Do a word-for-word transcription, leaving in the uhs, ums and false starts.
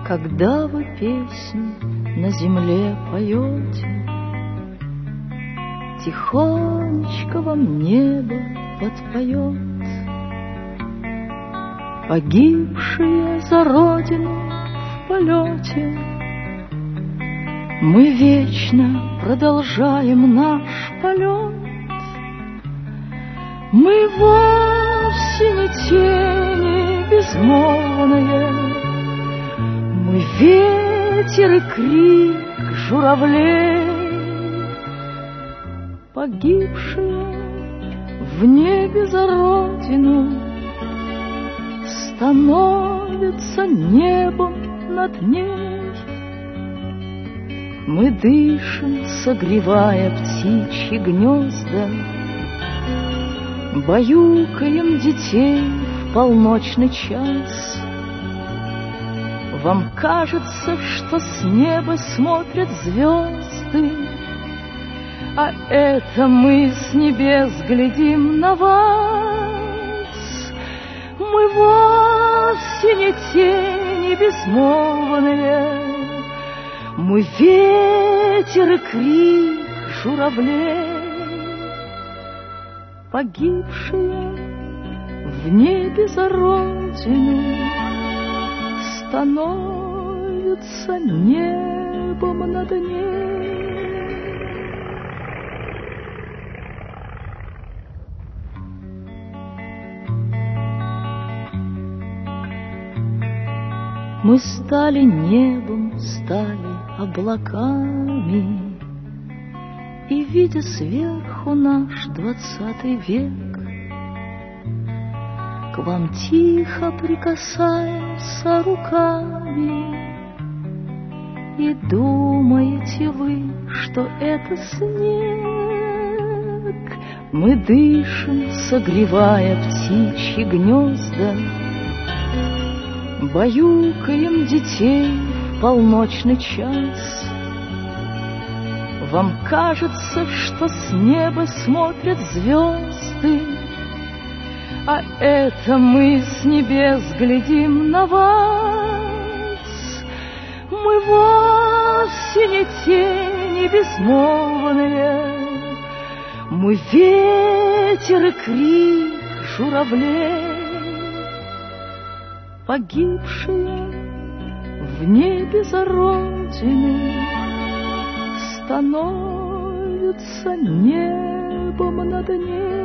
Когда вы песнь на земле поете, тихонечко вам небо подпоет. Погибшие за родину в полете, мы вечно продолжаем наш полет. Мы вовсе не тени безмолвные, мы ветер и крик журавлей. Погибшие в небе за родину становятся небом над ней. Мы дышим, согревая птичьи гнезда, баюкаем детей в полночный час. Вам кажется, что с неба смотрят звезды, а это мы с небес глядим на вас. Мы вовсе не тени безмолвные, мы ветер и крик журавлей. Погибшие в небе за родину становятся небом над ней. Мы стали небом, стали облаками, и, видя сверху наш двадцатый век, к вам тихо прикасаемся руками. И думаете вы, что это снег? Мы дышим, согревая птичьи гнезда, баюкаем детей в полночный час. Вам кажется, что с неба смотрят звезды, а это мы с небес глядим на вас. Мы вовсе не тени безмолвные, мы ветер и крик журавлей. Погибшие в небе за родину становятся небом над ней.